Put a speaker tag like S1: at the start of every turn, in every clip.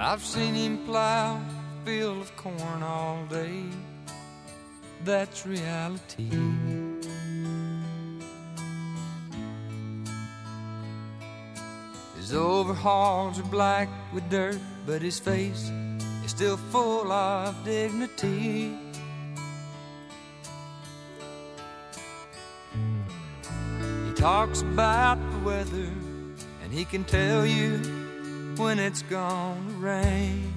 S1: I've seen him plow a field of corn all day. That's reality. His overalls are black with dirt, but his face is still full of dignity. He talks about the weather, and he can tell you when it's gonna rain.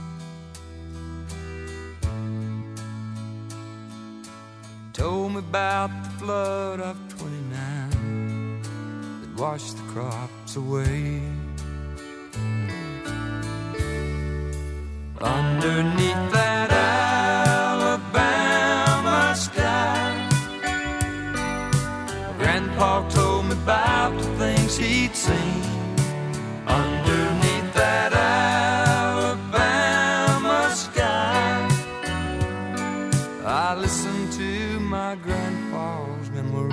S1: Told me about the flood of 29 that washed the crops away. Underneath that Alabama sky, Grandpa told me about the things he'd seen. Underneath that Alabama sky, I listened to my grandpa's memories.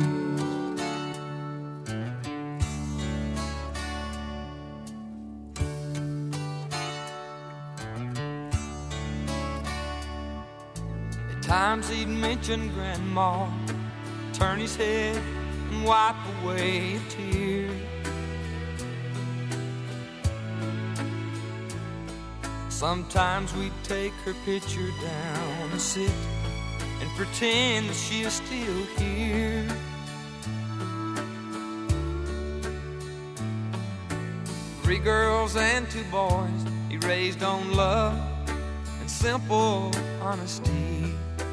S1: At times he'd mention Grandma, turn his head and wipe away a tear. Sometimes we'd take her picture down and sit and pretend that she is still here. Three girls and two boys he raised on love and simple honesty.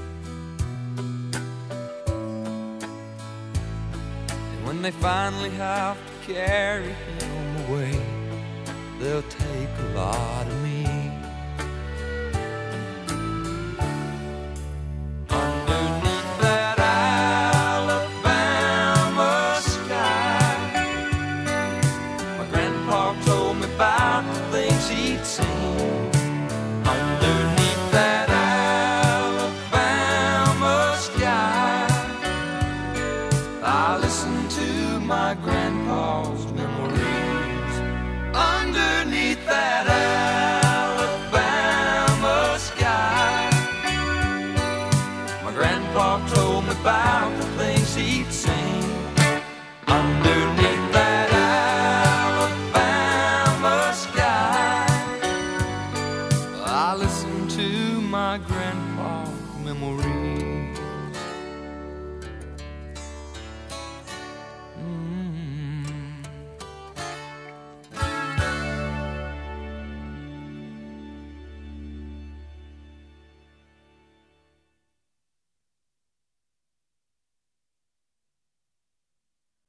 S1: And when they finally have to carry him away, they'll take a lot of me. Underneath that Alabama sky, my grandpa told me about the things he'd seen. Underneath that Alabama sky, I listened to my grandpa's memories. Underneath that Alabama sky, my grandpa told me about the things he'd seen. Underneath that Alabama sky, I listened to my grandpa's memories.